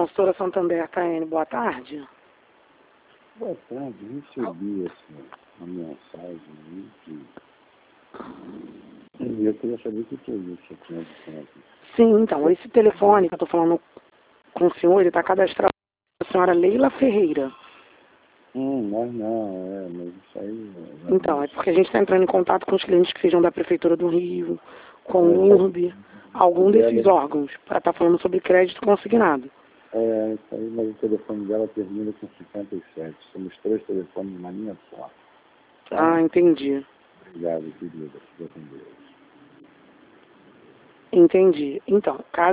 Consultora Santander, Taiane, boa tarde. Boa tarde, recebi uma mensagem aí e eu queria saber o que é isso aqui na distância. Sim, então, esse telefone que eu estou falando com o senhor, ele está cadastrado com a senhora Leila Ferreira. Mas não, mas isso aí... Então, é porque a gente está entrando em contato com os clientes que sejam da Prefeitura do Rio, com o URB, algum desses órgãos, para estar falando sobre crédito consignado. Isso aí, mas o telefone dela termina com 57. Somos 3 telefones numa linha só. Ah, entendi. Obrigado, querida. Fica com Deus. Entendi. Então, caso